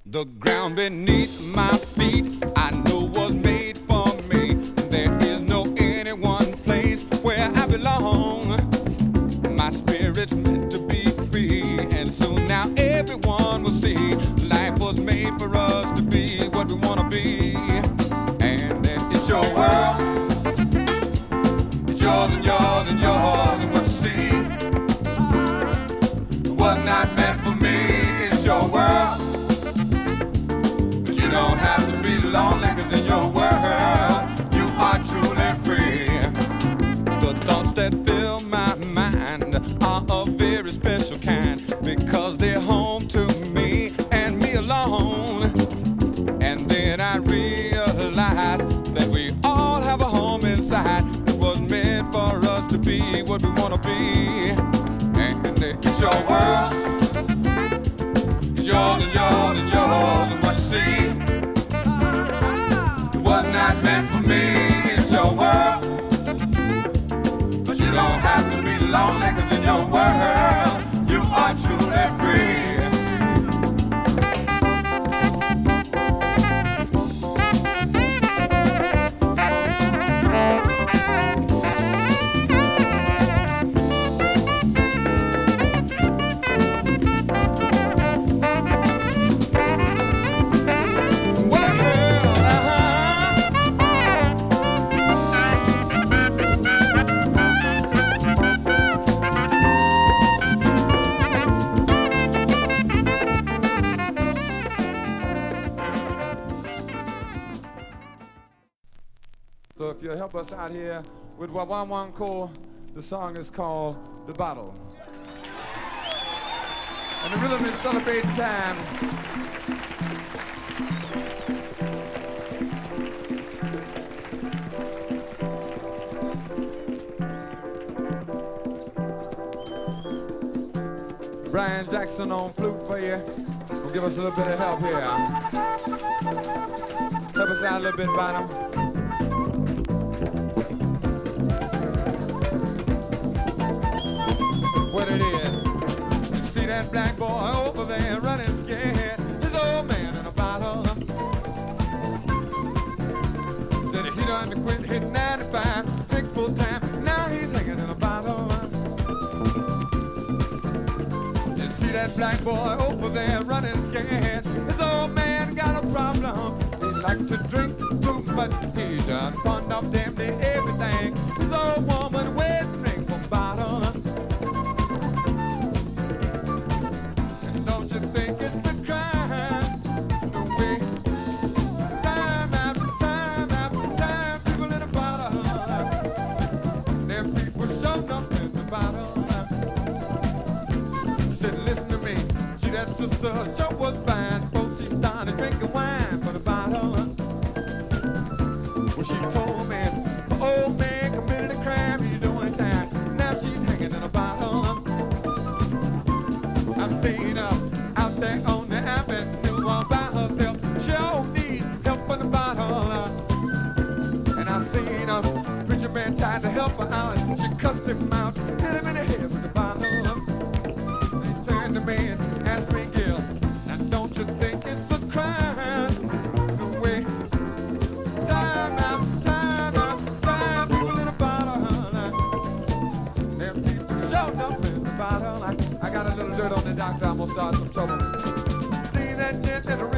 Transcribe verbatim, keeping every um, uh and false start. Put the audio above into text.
The ground beneath my feet I know was made for me. There is no any one place where I belong. My spirit's meant to be free, and soon now everyone will see life was made for us to be what we want to be. And then it's your world, it's yours and yours and yours, and what you see was not meant for me. It's your world, but you don't have to be lonely, 'cause in your world you are truly free. The thoughts that fill my mind are a very special kind, because they're home to me and me alone. And then I realize that we all have a home inside that was meant for us to be what we want to be. And it's your world, it's yours and yours and yours, and what you see it was not meant for me. It's your world, but you don't have to be lonely, 'cause in your world you are truly free. So if you'll help us out here with Wawanwanko, the song is called The Bottle. And the rhythm is celebrating time. Brian Jackson on flute for you. Will give us a little bit of help here. Help us out a little bit, Bottom. What it is. You see that black boy over there running scared. His old man in a bottle. Said he done quit hitting ninety-five, take full time. Now he's hanging in a bottle. You see that black boy over there running scared. His old man got a problem. He likes to drink too much. He done pawned off damn near everything. His old woman wet drink from bottle. Sister, show was fine before she started drinking wine for the bottle. Well, she told me the old man committed a crime, he's doing time. Now she's hanging in a bottle. I've seen her out there on the avenue all by herself. She all needs help in the bottle. And I've seen a preacher man tried to help her out. She cussed him out, hit him in the head with the bottle. He turned to me and asked me, Gil, now don't you think it's a crime? The way time after time after time, people in a bottle. Them people showed up in the bottle. I, I got a little dirt on the doctor, I'm gonna start some trouble. See that gent that